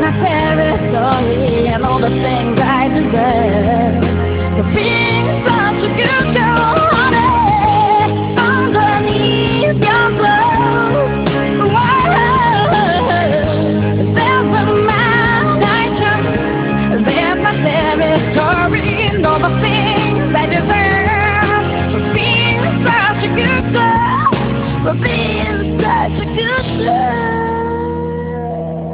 my territory and all the things I deserve.